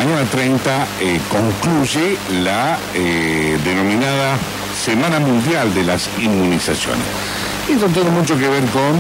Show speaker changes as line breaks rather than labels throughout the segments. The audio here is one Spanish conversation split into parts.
mañana 30 concluye la denominada Semana Mundial de las Inmunizaciones. Esto tiene mucho que ver con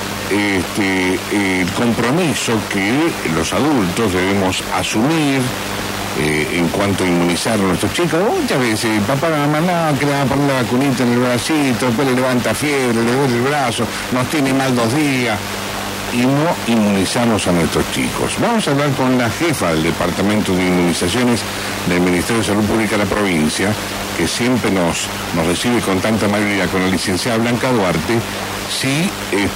el compromiso que los adultos debemos asumir en cuanto a inmunizar a nuestros chicos. Muchas veces, papá, mamá, no, que le van a poner la vacunita en el bracito, después le levanta fiebre, le duele el brazo, nos tiene mal 2 días, y no inmunizamos a nuestros chicos. Vamos a hablar con la jefa del Departamento de Inmunizaciones del Ministerio de Salud Pública de la provincia, que siempre nos recibe con tanta amabilidad, con la licenciada Blanca Duarte, si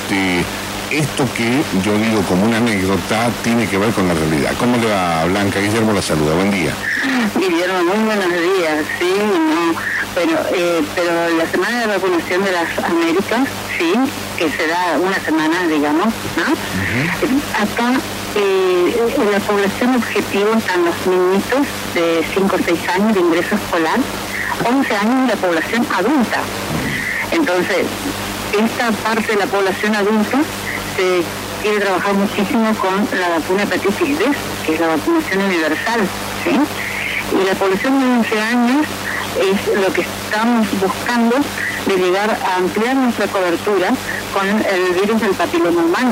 esto que yo digo como una anécdota tiene que ver con la realidad. ¿Cómo le va, Blanca? Guillermo la saluda, buen día.
Guillermo, muy buenos días, sí, no, pero la semana de vacunación de las Américas, sí, que será una semana, digamos, ¿no? Acá la población objetivo están los niñitos de 5 o 6 años de ingreso escolar, 11 años de la población adulta. Entonces, esta parte de la población adulta se quiere trabajar muchísimo con la vacuna hepatitis B, que es la vacunación universal, ¿sí? Y la población de 11 años es lo que estamos buscando de llegar a ampliar nuestra cobertura con el virus del papiloma humano.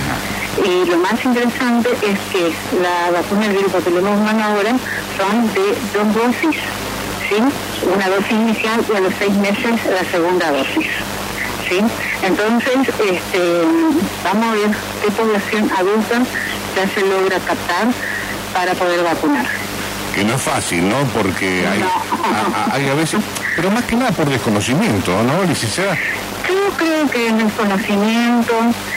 Y lo más interesante es que la vacuna del virus del papiloma humano ahora son de 2 dosis, ¿sí? Una dosis inicial y a los 6 meses la segunda dosis. ¿Sí? Entonces, vamos a ver qué población adulta ya se logra captar para poder vacunar.
Que no es fácil, ¿no? Porque hay a veces, pero más que nada por desconocimiento, ¿no, licenciada?
Yo creo que es desconocimiento,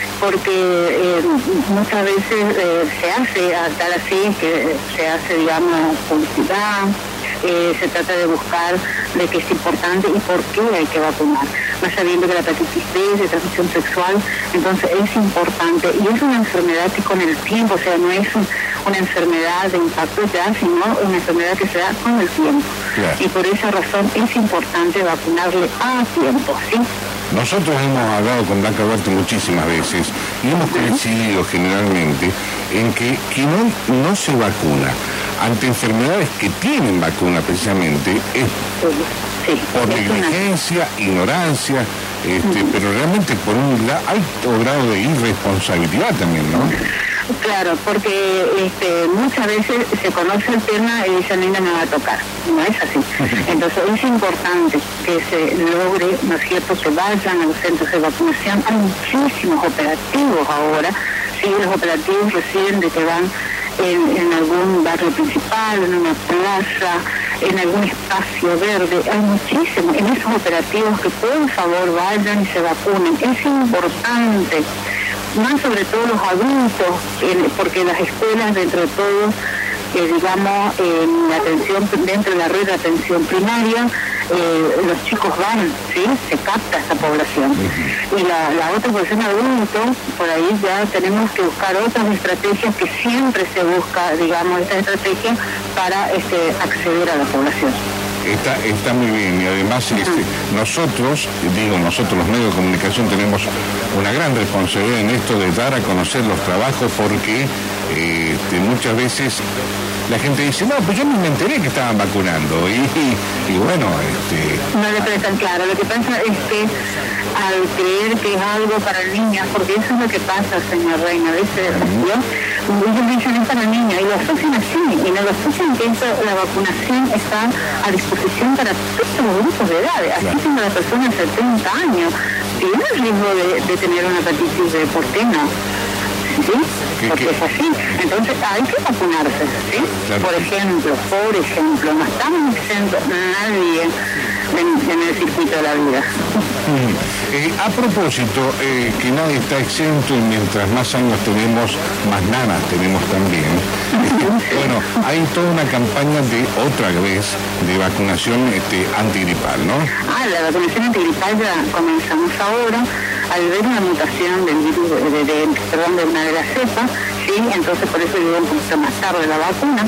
porque muchas veces se hace tal así, que se hace, digamos, publicidad. Se trata de buscar de qué es importante y por qué hay que vacunar. Más sabiendo que la hepatitis B es de transmisión sexual, entonces es importante. Y es una enfermedad que con el tiempo, o sea, no es una enfermedad de impacto ya, sino una enfermedad que se da con el tiempo. Claro. Y por esa razón es importante vacunarle a tiempo, ¿sí?
Nosotros hemos hablado con Blanca Duarte muchísimas veces y hemos coincidido generalmente en que quien no se vacuna ante enfermedades que tienen vacuna precisamente es por negligencia, ignorancia, pero realmente por un alto grado de irresponsabilidad también, ¿no?
Claro, porque muchas veces se conoce el tema y dicen, no me va a tocar. No es así. Entonces es importante que se logre, ¿no es cierto?, que vayan a los centros de vacunación. Hay muchísimos operativos ahora. Sí, los operativos reciben de que van en algún barrio principal, en una plaza, en algún espacio verde. Hay muchísimos. En esos operativos que por favor vayan y se vacunen. Es importante. Más sobre todo los adultos, porque las escuelas, dentro de todo, digamos, la atención, dentro de la red de atención primaria, los chicos van, ¿sí? Se capta esta población. Y la otra población adulto, por ahí ya tenemos que buscar otras estrategias que siempre se busca, digamos, esta estrategia para acceder a la población.
Está muy bien, y además nosotros los medios de comunicación tenemos una gran responsabilidad en esto de dar a conocer los trabajos, porque muchas veces la gente dice, no, pues yo ni me enteré que estaban vacunando, y bueno,
no le prestan claro. Lo que pasa es que al creer que es algo para niñas, porque eso es lo que pasa, señor Reina, a veces ellos dicen es para niñas, y lo asocian así, y no lo asocian que la vacunación está a disposición para todos los grupos de edades, así como la persona de 70 años tiene el riesgo de tener una hepatitis B, ¿por qué no? ¿Sí? Porque es así. Entonces hay que vacunarse, ¿sí? Claro. Por ejemplo, no estamos exentos nadie en el circuito de la vida.
A propósito, que nadie está exento, y mientras más años tenemos, más nanas tenemos también. Bueno, hay toda una campaña otra vez de vacunación antigripal, ¿no?
La vacunación antigripal ya comenzamos ahora. Al ver una mutación del virus, de una de las cepas, ¿sí? Entonces por eso llegó un poquito más tarde la vacuna.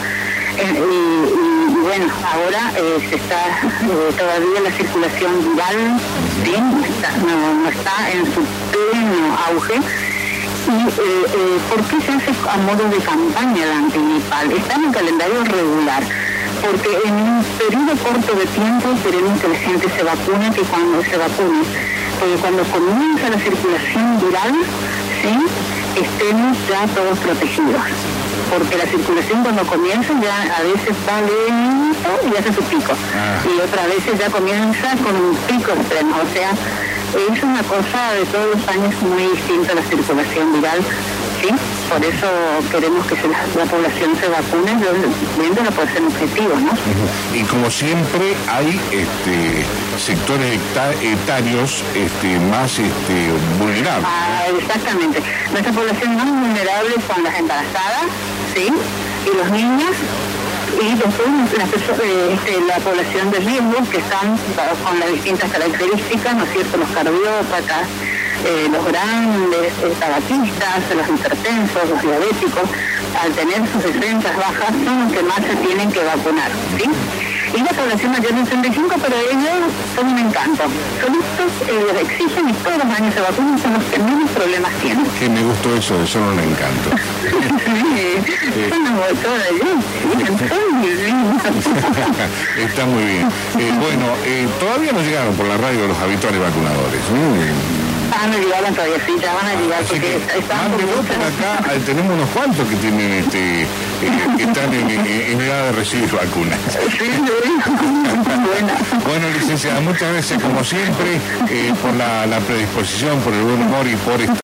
Y bueno, ahora se está todavía la circulación viral, ¿sí? No está en su pleno auge. ¿Por qué se hace a modo de campaña la antigripal? Está en el calendario regular, porque en un periodo corto de tiempo queremos que la gente se vacune, que cuando se vacune, porque cuando comienza la circulación viral, ¿sí?, estemos ya todos protegidos. Porque la circulación cuando comienza ya a veces va lento y hace su pico. Y otras veces ya comienza con un pico extremo. O sea, es una cosa de todos los años muy distinta a la circulación viral. ¿Sí? Por eso queremos que la población se vacune, viéndolo por ser objetivo, ¿no?
Y como siempre hay sectores etarios más vulnerables.
Exactamente. Nuestra población más vulnerable son las embarazadas, ¿sí?, y los niños, y después la población de riesgo, que están con las distintas características, ¿no es cierto?, los cardiópatas, los grandes tabaquistas, los hipertensos, los diabéticos, al tener sus defensas bajas, son los que más se tienen que vacunar, ¿sí? Y la población mayor de 65, pero ellos son un encanto. Solitos exigen y todos los años se vacunan, son los que menos problemas tienen.
Que me gustó eso de son un encanto.
Sí, son motoras, son muy lindos.
Está muy bien. Bueno, todavía no llegaron por la radio los habituales vacunadores.
No llegaron todavía, sí, ya van a llegar, porque están
por acá, tenemos unos cuantos que tienen que están en edad de recibir vacunas.
Sí, buena.
Bueno, licenciada, muchas gracias como siempre por la predisposición, por el buen humor y por